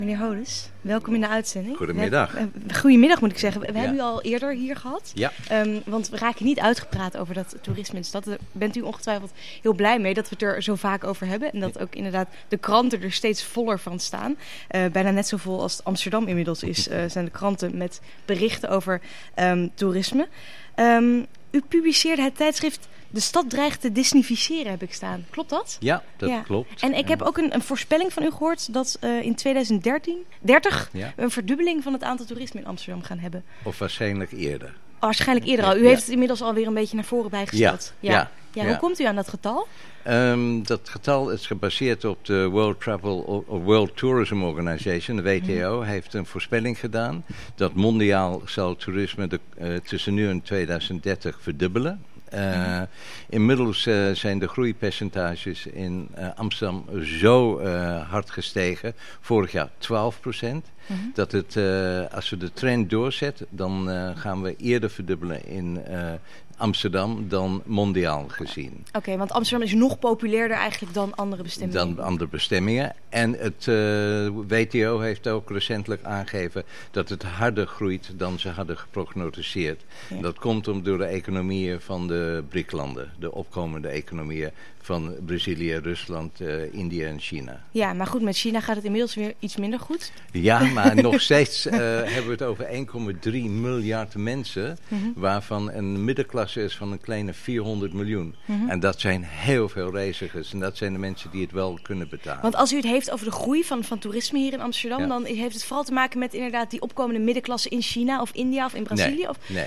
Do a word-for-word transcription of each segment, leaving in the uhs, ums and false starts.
Meneer Hodes, welkom in de uitzending. Goedemiddag. We, uh, goedemiddag moet ik zeggen. We ja. hebben u al eerder hier gehad. Ja. Um, want we raken niet uitgepraat over dat toerisme in de stad. Daar bent u ongetwijfeld heel blij mee dat we het er zo vaak over hebben. En dat ook inderdaad de kranten er steeds voller van staan. Uh, bijna net zo vol als Amsterdam inmiddels is, uh, zijn de kranten met berichten over um, toerisme. Um, u publiceerde het tijdschrift De stad dreigt te disnificeren, heb ik staan. Klopt dat? Ja, dat ja. klopt. En ik heb ook een, een voorspelling van u gehoord dat uh, in twintig dertien, dertig ja. een verdubbeling van het aantal toerisme in Amsterdam gaan hebben. Of waarschijnlijk eerder. Oh, waarschijnlijk eerder al. U ja. heeft het inmiddels alweer een beetje naar voren bijgesteld. Ja. Ja. Ja. Ja, ja. hoe komt u aan dat getal? Um, dat getal is gebaseerd op de World Travel or World Tourism Organization, de W T O, mm-hmm. heeft een voorspelling gedaan dat mondiaal zal toerisme de, uh, tussen nu en tweeduizend dertig verdubbelen. Uh, inmiddels uh, zijn de groeipercentages in uh, Amsterdam zo uh, hard gestegen. Vorig jaar twaalf procent. Mm-hmm. Dat het, uh, als we de trend doorzetten, dan uh, gaan we eerder verdubbelen in uh, Amsterdam dan mondiaal gezien. Oké, okay, want Amsterdam is nog populairder eigenlijk dan andere bestemmingen. Dan andere bestemmingen. En het uh, W T O heeft ook recentelijk aangegeven dat het harder groeit dan ze hadden geprognosticeerd. Ja. Dat komt om door de economieën van de B R I C-landen, de opkomende economieën van Brazilië, Rusland, uh, India en China. Ja, maar goed, met China gaat het inmiddels weer iets minder goed. Ja, maar nog steeds uh, hebben we het over één komma drie miljard mensen, mm-hmm. waarvan een middenklasse is van een kleine vierhonderd miljoen. Mm-hmm. En dat zijn heel veel reizigers. En dat zijn de mensen die het wel kunnen betalen. Want als u het heeft over de groei van, van toerisme hier in Amsterdam, ja. dan heeft het vooral te maken met inderdaad die opkomende middenklasse in China of India of in Brazilië? Nee, of? nee.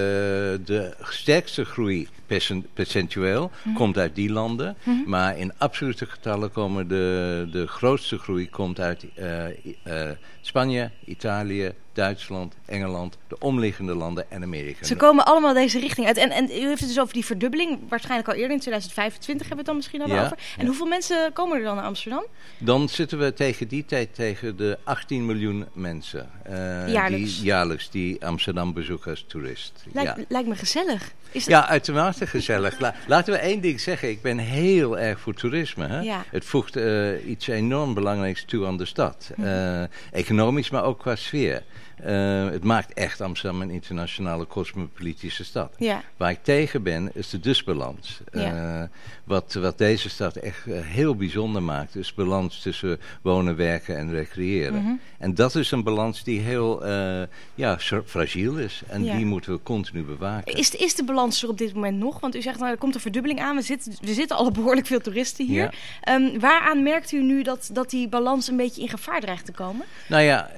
De, de sterkste groei percentueel mm-hmm. komt uit die landen. Mm-hmm. Maar in absolute getallen komen de, de grootste groei komt uit uh, uh, Spanje, Italië, Duitsland, Engeland, de omliggende landen en Amerika. Ze komen allemaal deze richting uit. En, en u heeft het dus over die verdubbeling, waarschijnlijk al eerder in tweeduizend vijfentwintig hebben we het dan misschien al ja, over. En ja. hoeveel mensen komen er dan naar Amsterdam? Dan zitten we tegen die tijd tegen de achttien miljoen mensen. Uh, jaarlijks. Die, jaarlijks die Amsterdam bezoeken als toerist. Lijkt, ja. lijkt me gezellig. Is dat... Ja, uitermate gezellig. La, laten we één ding zeggen. Ik ben heel erg voor toerisme. Hè? Ja. Het voegt uh, iets enorm belangrijks toe aan de stad. Uh, economisch, maar ook qua sfeer. Uh, het maakt echt Amsterdam een internationale cosmopolitische stad. Ja. Waar ik tegen ben, is de dusbalans. Uh, ja. wat, wat deze stad echt uh, heel bijzonder maakt, is balans tussen wonen, werken en recreëren. Mm-hmm. En dat is een balans die heel uh, ja, fragiel is. En ja. die moeten we continu bewaken. Is de, is de balans er op dit moment nog? Want u zegt, nou, er komt een verdubbeling aan. We zitten, we zitten al behoorlijk veel toeristen hier. Ja. Um, waaraan merkt u nu dat, dat die balans een beetje in gevaar dreigt te komen? Nou ja,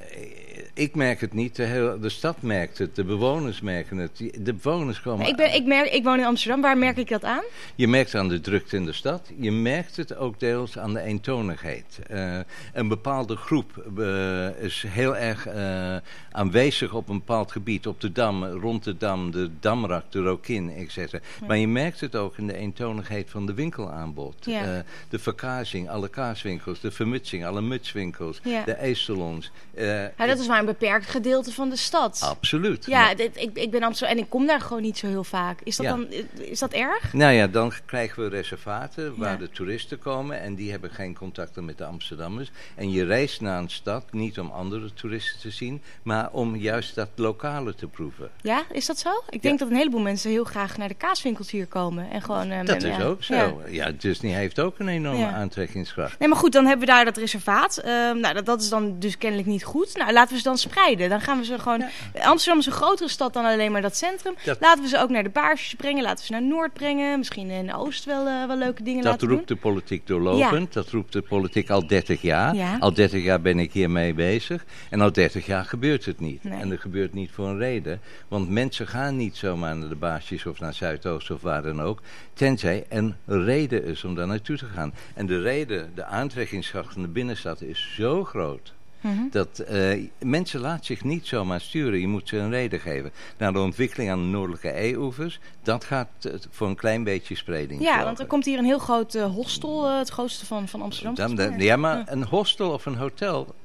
ik merk het niet. De, hele, de stad merkt het. De bewoners merken het. De bewoners komen... Ik, ben, ik, merk, ik woon in Amsterdam. Waar merk ik dat aan? Je merkt het aan de drukte in de stad. Je merkt het ook deels aan de eentonigheid. Uh, een bepaalde groep uh, is heel erg uh, aanwezig op een bepaald gebied. Op de Dam, rond de Dam, de Damrak, de Rokin, et cetera. Ja. Maar je merkt het ook in de eentonigheid van de winkelaanbod. Ja. Uh, de verkazing, alle kaaswinkels. De vermutsing, alle mutswinkels. Ja. De ijssalons. Uh, ja, dat is maar een beperkt gedeelte van de stad. Absoluut. Ja, maar... dit, ik, ik ben Amsterdam en ik kom daar gewoon niet zo heel vaak. Is dat, ja. dan, is dat erg? Nou ja, dan krijgen we reservaten waar ja. de toeristen komen en die hebben geen contacten met de Amsterdammers. En je reist naar een stad niet om andere toeristen te zien, maar om juist dat lokale te proeven. Ja, is dat zo? Ik denk ja. dat een heleboel mensen heel graag naar de kaaswinkels hier komen. En gewoon, uh, dat men, is ja. ook zo. Ja. ja, Disney heeft ook een enorme ja. aantrekkingskracht. Nee, maar goed, dan hebben we daar dat reservaat. Uh, nou, dat, dat is dan dus kennelijk niet goed. Nou, laten we ze dan spreiden. Dan gaan we ze gewoon... Ja. Amsterdam is een grotere stad dan alleen maar dat centrum. Dat... Laten we ze ook naar de Baarsjes brengen. Laten we ze naar Noord brengen. Misschien in de Oost wel, uh, wel leuke dingen dat laten doen. Dat roept de politiek doorlopend. Ja. Dat roept de politiek al dertig jaar. Ja. Al dertig jaar ben ik hiermee bezig. En al dertig jaar gebeurt het niet. Nee. En dat gebeurt niet voor een reden. Want mensen gaan niet zomaar naar de Baarsjes of naar Zuidoost of waar dan ook. Tenzij een reden is om daar naartoe te gaan. En de reden, de aantrekkingskracht van de binnenstad is zo groot. Mm-hmm. Dat uh, mensen laten zich niet zomaar sturen. Je moet ze een reden geven. Nou, de ontwikkeling aan de noordelijke e-oevers, dat gaat uh, voor een klein beetje spreiding. Ja, volgen. want er komt hier een heel groot uh, hostel, uh, het grootste van, van Amsterdam. Dan, de, ja, maar ja. een hostel of een hotel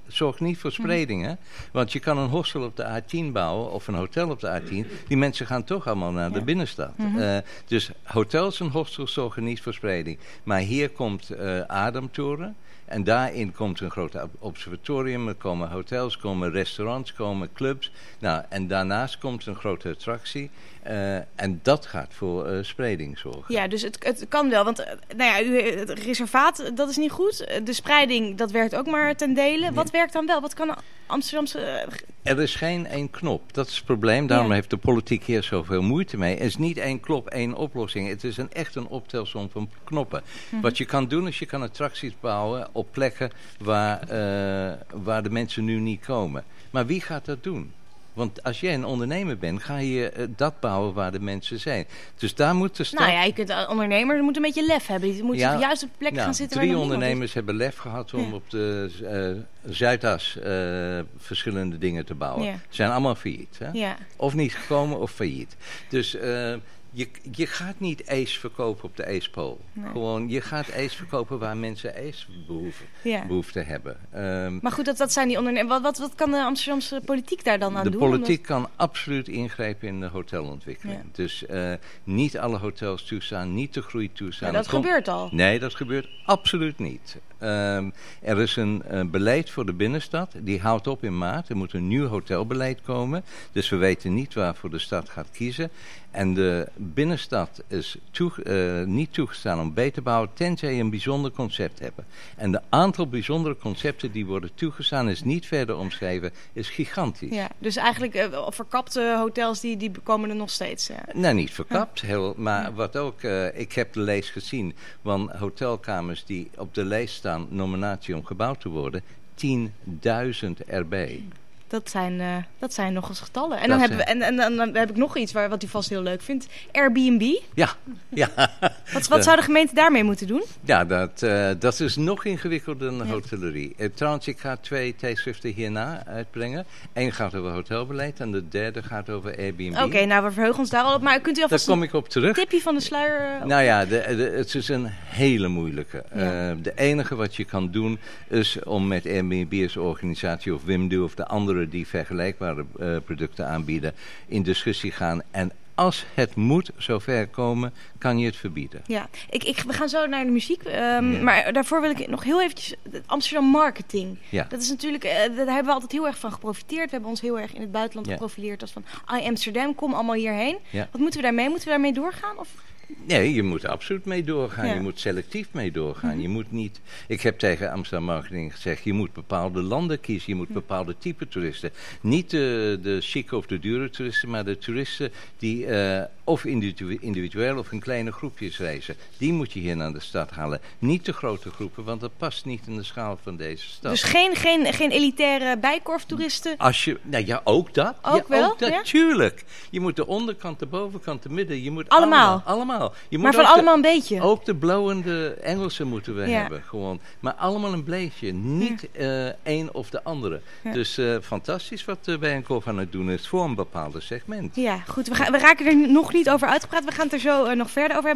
zorgt niet voor spreiding. Hè? Want je kan een hostel op de A tien bouwen of een hotel op de A tien. Die mensen gaan toch allemaal naar de ja. binnenstad. Mm-hmm. Uh, dus hotels en hostels zorgen niet voor spreiding. Maar hier komt uh, Ademtoren. En daarin komt een groot observatorium, er komen hotels, komen restaurants, komen clubs. Nou, en daarnaast komt een grote attractie. Uh, en dat gaat voor uh, spreiding zorgen. Ja, dus het, het kan wel. Want nou ja, u, het reservaat, dat is niet goed. De spreiding, dat werkt ook maar ten dele. Nee. Wat werkt dan wel? Wat kan Amsterdamse... Uh, er is geen één knop. Dat is het probleem. Daarom ja. heeft de politiek hier zoveel moeite mee. Er is niet één knop, één oplossing. Het is een, echt een optelsom van knoppen. Mm-hmm. Wat je kan doen, is je kan attracties bouwen op plekken waar, uh, waar de mensen nu niet komen. Maar wie gaat dat doen? Want als jij een ondernemer bent, ga je uh, dat bouwen waar de mensen zijn. Dus daar moet de stad... Nou ja, je kunt, uh, ondernemers moeten een beetje lef hebben. Die moeten ja, juist op plekken nou, gaan zitten waar nog drie ondernemers is. hebben lef gehad om ja. op de uh, Zuidas uh, verschillende dingen te bouwen. Ja. Ze zijn allemaal failliet. Hè? Ja. Of niet gekomen of failliet. Dus... Uh, Je, je gaat niet ijs verkopen op de ijspool. Nee. Gewoon, je gaat ijs verkopen waar mensen ijsbehoefte ja. behoefte hebben. Um, maar goed, dat, dat zijn die ondernemers. Wat, wat, wat kan de Amsterdamse politiek daar dan aan de doen? De politiek Omdat... kan absoluut ingrijpen in de hotelontwikkeling. Ja. Dus uh, niet alle hotels toestaan, niet de groei toestaan. Ja, dat komt... gebeurt al. Nee, dat gebeurt absoluut niet. Um, er is een uh, beleid voor de binnenstad. Die houdt op in maart. Er moet een nieuw hotelbeleid komen. Dus we weten niet waarvoor de stad gaat kiezen. En de binnenstad is toe, uh, niet toegestaan om bij te bouwen, tenzij je een bijzonder concept hebt. En de aantal bijzondere concepten die worden toegestaan is niet verder omschreven, is gigantisch. Ja, dus eigenlijk uh, verkapte hotels die, die komen er nog steeds. Ja. Nou, niet verkapt, ja. heel, maar ja. wat ook, uh, ik heb de lijst gezien van hotelkamers die op de lijst staan, nominatie om gebouwd te worden, tienduizend erbij. Dat zijn, uh, dat zijn nog eens getallen. En dan, hebben we, en, en, en dan heb ik nog iets waar, wat u vast heel leuk vindt. Airbnb. Ja. ja. Wat, wat zou de gemeente daarmee moeten doen? Ja, dat, uh, dat is nog ingewikkelder dan de ja. hotellerie. Uh, trouwens, ik ga twee tijdschriften hierna uitbrengen. Eén gaat over hotelbeleid en de derde gaat over Airbnb. Oké, okay, nou we verheugen ons daar al op. Maar kunt u alvast daar kom ik op terug. Een tipje van de sluier? Uh, nou ja, de, de, het is een hele moeilijke. Ja. Uh, de enige wat je kan doen is om met Airbnb als organisatie of Wimdu of de andere die vergelijkbare uh, producten aanbieden, in discussie gaan. En als het moet zover komen, kan je het verbieden. Ja, ik, ik, we gaan zo naar de muziek. Um, ja. Maar daarvoor wil ik nog heel eventjes... Amsterdam marketing. Ja. Dat is natuurlijk... Uh, daar hebben we altijd heel erg van geprofiteerd. We hebben ons heel erg in het buitenland ja. geprofileerd als van... I Amsterdam, kom allemaal hierheen. Ja. Wat moeten we daarmee? Moeten we daarmee doorgaan? Of... Nee, je moet er absoluut mee doorgaan. Ja. Je moet selectief mee doorgaan. Mm-hmm. Je moet niet... Ik heb tegen Amsterdam Marketing gezegd, je moet bepaalde landen kiezen. Je moet bepaalde type toeristen. Niet de, de chique of de dure toeristen, maar de toeristen die uh, of individu- individueel of in kleine groepjes reizen. Die moet je hier naar de stad halen. Niet de grote groepen, want dat past niet in de schaal van deze stad. Dus geen, geen, geen elitaire bijkorftoeristen? Als je, nou ja, ook dat. Ook ja, wel? Ook dat, ja? Tuurlijk. Je moet de onderkant, de bovenkant, de midden. Je moet allemaal? Allemaal. allemaal. Je maar van allemaal een beetje? Ook de blauwende Engelsen moeten we ja. hebben. Gewoon. Maar allemaal een bleetje. Niet ja. uh, één of de andere. Ja. Dus uh, fantastisch wat uh, Bijenkorf aan het doen is voor een bepaald segment. Ja, goed. We, gaan, we raken er nog niet over uitgepraat. We gaan het er zo uh, nog verder over hebben.